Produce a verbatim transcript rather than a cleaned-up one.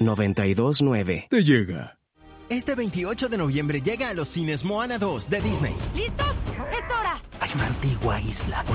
noventa y dos nueve. Te llega. Este veintiocho de noviembre llega a los cines Moana dos de Disney. ¿Listos? ¡Es hora! Hay una antigua isla